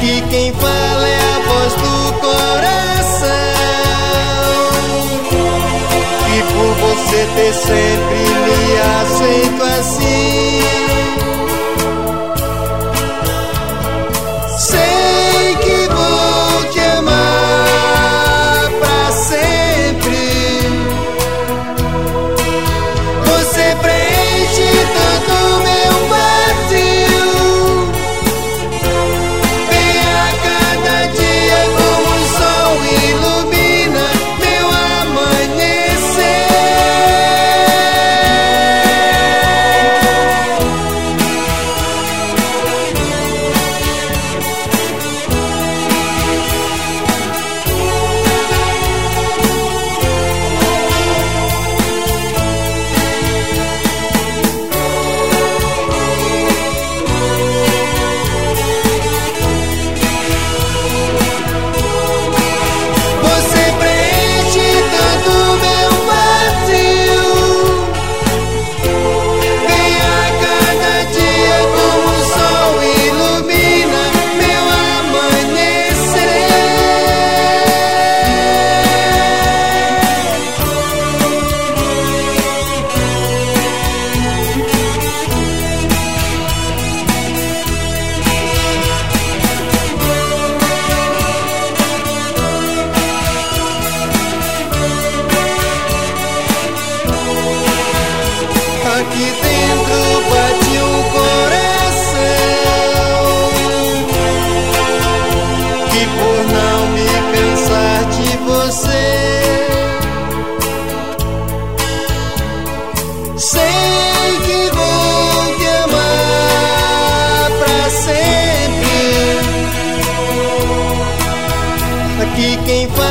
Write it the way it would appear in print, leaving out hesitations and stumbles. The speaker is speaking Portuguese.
Aqui quem fala é a voz do coração, e por você ter sempre me aceito assim. Sei que vou te amar pra sempre. Você preenche todo o meu vazio. Vem a cada dia como o sol ilumina meu amanhecer. Aqui dentro bate um coração que por não me cansar de você, sei que vou te amar pra sempre. Aqui quem